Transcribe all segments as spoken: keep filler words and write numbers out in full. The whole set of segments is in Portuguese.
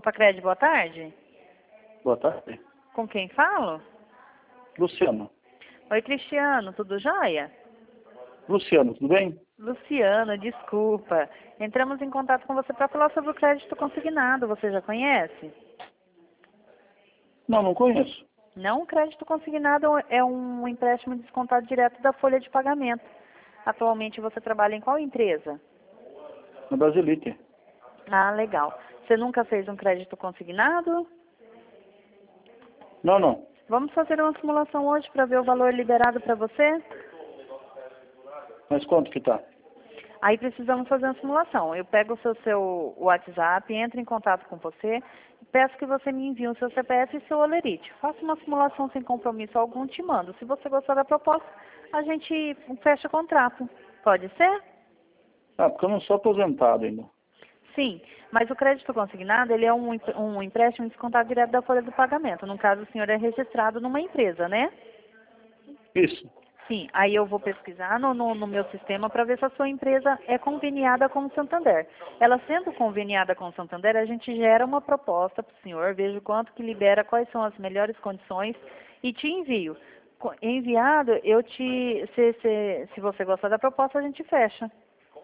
Copa Crédito, boa tarde. Boa tarde. Com quem falo? Luciano. Oi, Cristiano, tudo jóia? Luciano, tudo bem? Luciano, desculpa. Entramos em contato com você para falar sobre o crédito consignado. Você já conhece? Não, não conheço. Não, o crédito consignado é um empréstimo descontado direto da folha de pagamento. Atualmente você trabalha em qual empresa? Na Brasilite. Ah, legal. Você nunca fez um crédito consignado? Não, não. Vamos fazer uma simulação hoje para ver o valor liberado para você? Mas quanto que tá? Aí precisamos fazer uma simulação. Eu pego o seu, seu WhatsApp, entro em contato com você, peço que você me envie o seu C P F e seu olerite. Faça uma simulação sem compromisso algum, te mando. Se você gostar da proposta, a gente fecha o contrato. Pode ser? Ah, porque eu não sou aposentado ainda. Sim, mas o crédito consignado, ele é um, um empréstimo descontado direto da folha do pagamento. No caso, o senhor é registrado numa empresa, né? Isso. Sim, aí eu vou pesquisar no, no, no meu sistema para ver se a sua empresa é conveniada com o Santander. Ela sendo conveniada com o Santander, a gente gera uma proposta para o senhor, vejo quanto que libera, quais são as melhores condições e te envio. Co- Enviado, eu te, se, se, se você gostar da proposta, a gente fecha.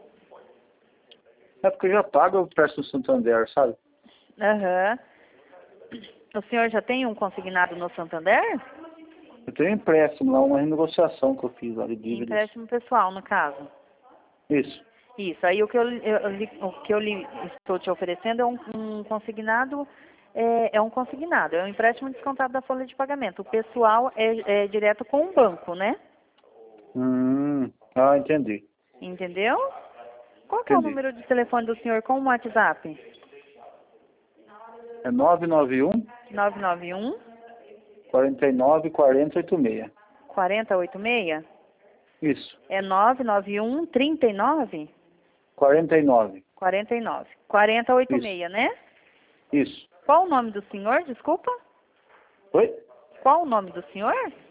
É porque eu já pago o empréstimo do Santander, sabe? Aham. O senhor já tem um consignado no Santander? Eu tenho um empréstimo lá, uma renegociação que eu fiz lá de dívidas. Empréstimo pessoal, no caso. Isso. Isso, aí o que eu, eu- eu lhe- o que eu lhe estou te oferecendo é um, um consignado, é, é um consignado, é um empréstimo descontado da folha de pagamento. O pessoal é, é direto com o banco, né? Hum, ah, entendi. Entendeu? Qual que é o Entendi. número de telefone do senhor com o WhatsApp? É nove nove um, nove nove um, quarenta e nove, quarenta, oitenta e seis. quatro zero oito seis? Isso. É nove nove um, trinta e nove, quarenta e nove. quarenta e nove. quarenta oito Isso. seis, né? Isso. Qual o nome do senhor, desculpa? Oi? Qual o nome do senhor?